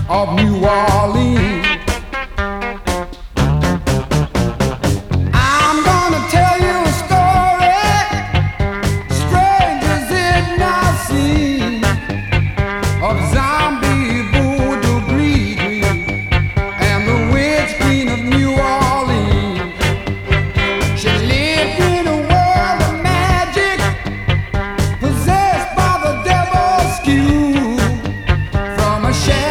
of New Orleans. I'm gonna tell you a story, strange as it now seems, of zombie voodoo Gree and the witch queen of New Orleans. She lived in a world of magic, possessed by the devil's skew, from a shadow